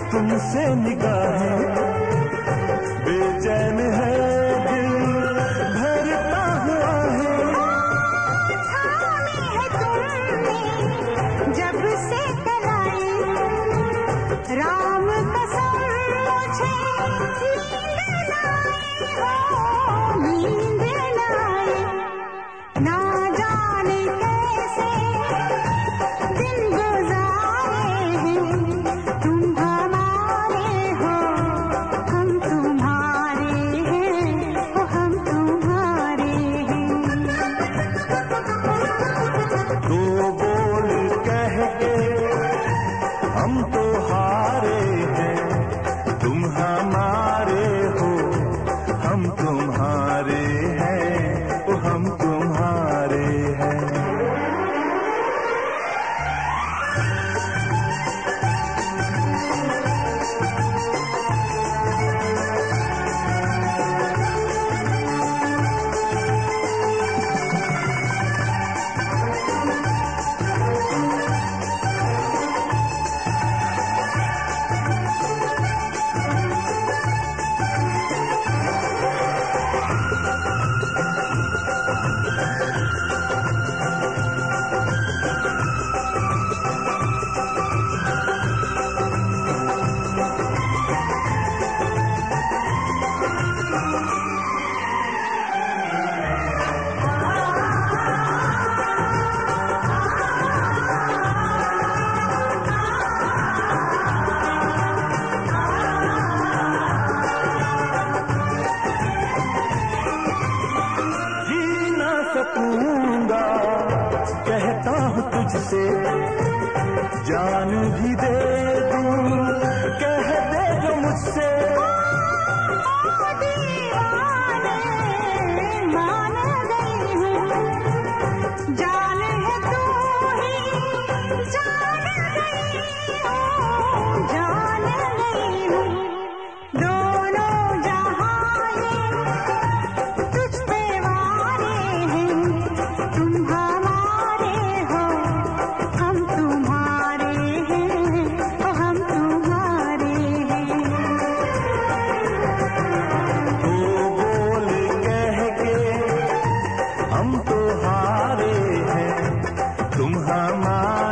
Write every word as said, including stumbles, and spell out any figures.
तुमसे निगाहें बेचैन है दिल भरता हुआ है। थामे है तुमने जब से कलाई, राम कसम मुझे नींद नाई हो, नींद नाई। ना जाने कैसे दिन गुजारे हैं, तुम हमारे हो हम तुम्हारे हैं, ओ हम तुम्हारे हैं। दो बोल कह के हम तो हारे हैं, तुम हमारे हो हम तुम्हारे हैं, ओ हम तुम्हारे हैं। जी ना सकूंगा कहता हूँ तुझसे, जान भी दे दूं कह दे जो मुझसे। ओ दीवाने मान गई हूँ, जान है तू ही जान गई हूँ, जान गई हूँ। दोनों जहां ये तुझ पे वारे हैं, तुम हमारे हो हम तुम्हारे हैं, ओ हम तुम्हारे हैं। दो बोल कह के हम तो हारे हैं, तुम हमारे